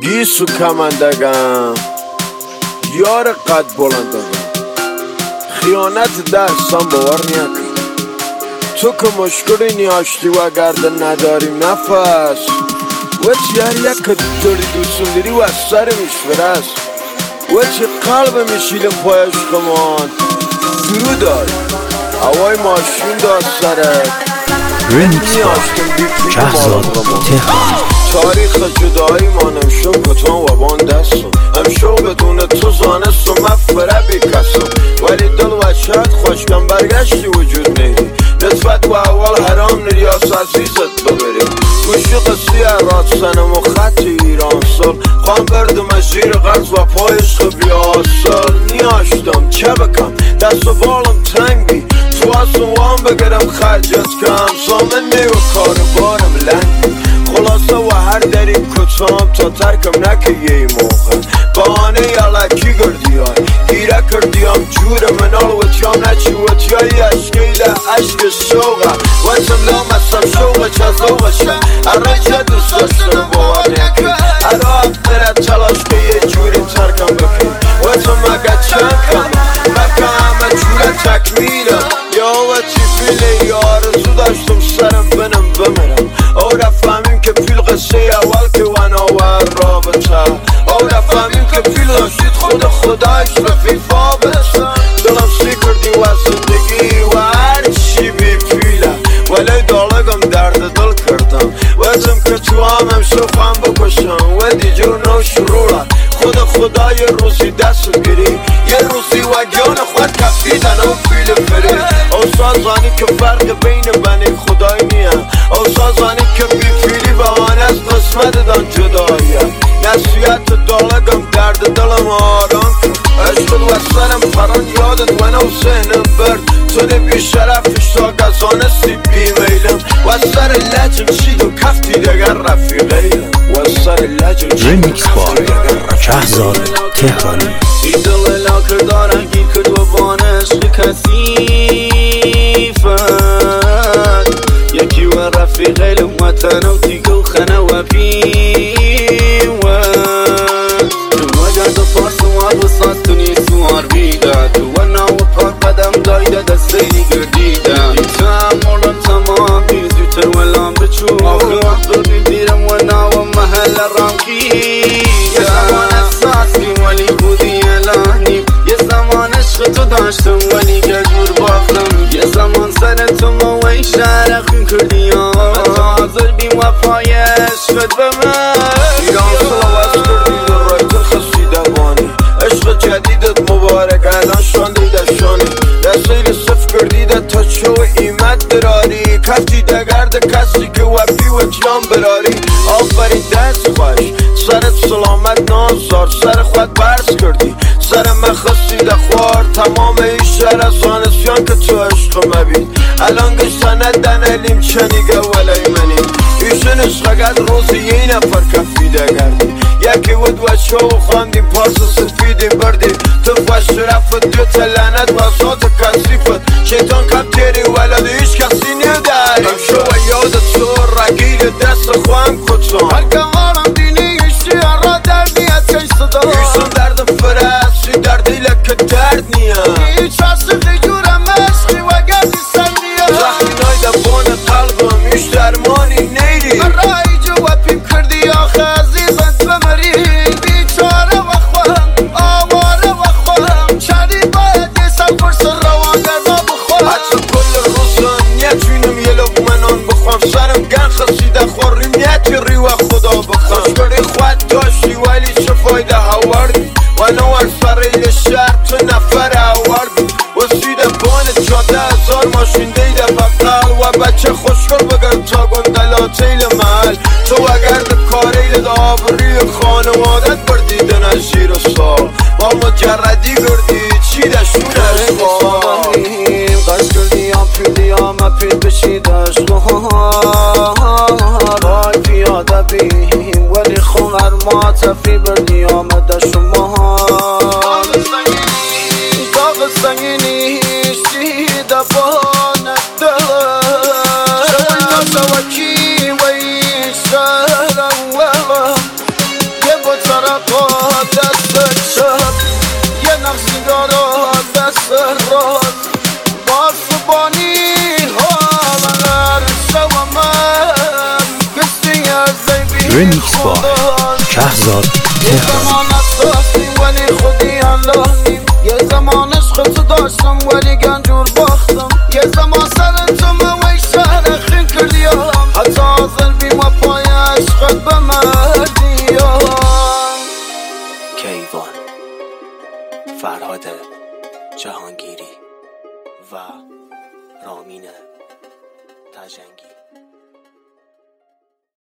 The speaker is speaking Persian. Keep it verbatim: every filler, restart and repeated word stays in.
گیسو کمندگم یار قد بلندگم خیانت درسان باور نیاکی تو که مشکلی نیاشتی و گرده نداری نفس و چیار یک که داری دوستون داری و از سر میشورست و چه قلب میشیلم پایش کمان درو داری هوای ماشین داشت سرت ریمیکس با شهزاد تهرانی. تاریخ جدایی مانم شو کتان و بان دستم هم شو بدون تو زانست و مفره بی کسم ولی دل و شد خوشکم برگشتی وجود نیدی نسبت و اول حرام نریاس عزیزت ببریم گوشی قصی راد سنم و خط ایران سال خوام بردم زیر غرز و پایش خبی آسال نیاشتم چه بکم دست و بالم تنگی تو وام بگرم خرجت کم سامن نیو کار بارم لنگی خلاصه و هر دری کتام تا ترکم نکه یه موقع بانه یلکی گردی های گیره کردیم جور منال و تیام نچی و تیایی اشکیل عشق شوقه و تم لامستم شوقه چه زوقه شه اره چه دوست داشتم باور نکی اره افتره تلاش که یه جوری ترکم بکی و تم اگه چند کم مکه همه جوره تکمیلم یا و چی فیله یا آرزو داشتم سرم بنم بمرم او رفهمیم که فیل قصه اول که وناور رابطه او رفهمیم که فیل داشتید خود خدایش رفیفا بسه دلم سی کردی و زندگی و هر چی بی فیله ولی دالگم درد دل کردم وزم که تو همم شوخم بکشم و دیجور نو شروره خود خدای روزی دست گیری یه روزی و گیان خود کفیدن او فیل فری او سازانی که فرق بین بنی خدای نیم او سازانی که بی فیلی بهانه از قسمت دان جداییه نصیحت دالگم درد دلم آرام عشق و سرم پران یادت و نو سهنم برد تو ده بی شرفش تا گزانستی بی میلم و سر لجم چید و کفتی دگر رفیقیلم و سر لجم ریمیکس با شهزاد تهرانی. ای دل لاکر دارن گیر کرد و بان عشق کثیفت یکی و رفیقیلم و تنو تیگه و خنه و پیوت تو وجد فارس و عبوساس تونی سوار بیده تو و ناو پاک قدم دایده دستی گردیده تمولم تمام بیزی تر ولام بچو آخه وقت ببیرم و ناو محل رامکی یه زمان احساسی ولی خودی الانیم یه زمان عشق تو داشتم ولی گجور باختم یه زمان سر تو موی شرخون کردی حاضر بیم وفای عشقت به من ایران سلوات کردی در رایت خسیده بانی عشق جدیدت مبارک الان شانده دشانی دستیل صف کردیده تا چو ایمت دراری کفتی دگرد کسی که وفی و جان براری آفرین دست خوش سرت سلامت نازار سر خود برس کردی سر من خسیده خوار تمام این شهر از آنسیان که تو عشق مبین الان گشتنه دنلیم چنیگه ولی منیم ایشون عشقگت روزی یه نفر کفیده گردی یکی ود و شو خواندیم پاس سفیدیم بردی تو فش رفت دو تلنت و ذات کسیفت شیطان کم تیری ولد هیچ کسی نیداری هم شو و یادت تو رگیل دست خواهم کتان هر کمارم دینی ایشی را در نیت کش صدا ایشون درد فرسی در دیلک که درد نیم هیچ عصقی جورم عشقی و گردی سندیم زخمی نای دبان قلبم ایش درمانی نیری من رای جوابیم کردی آخه عزیزت بمری بیچاره و خواهم آواره و خواهم چری باید یه سم فرس روان در ما بخواهم حتی کل روزم نیتونم یه لقمنان بخوام سرم گن خسیده خوریم نیتی و خدا بخوام خوشگری خود داشتی ولی چه فایده هاوردی و نوار فریل شهر تو نفر هاوردی و سیده بان جاده هزار ماشین دیده بقل و بچه خوشگل بگر تا گندلاتیل محل تو اگر ده کاریل ده آبری خانوادت بردیده نشیر و سال با مجردی گردی چی ده شونه سوال قصد کردی هم پیدی هم اپید بشید اشغال رای پیاده بیم ولی خونر ما تفی بردی آمده شما داغ سنگینیش دیده بانت دلم شوی نسوکی و ایش شهر اولم یه بود آقا دست چپ یه نقشی دارا دست راست باسبانی حالر شوامم کسی از دیبی رمیکس با شهرزاد تهرانی. ولی خودی اللهی یه زمان عشق تو داشتم ولی گنجور باختم یه زمان سر تو موی شهر خین کردیم حتی آزل بیم و پای عشقت بمردیم. کیوان، فرهاد جهانگیری و رامین تجنگی.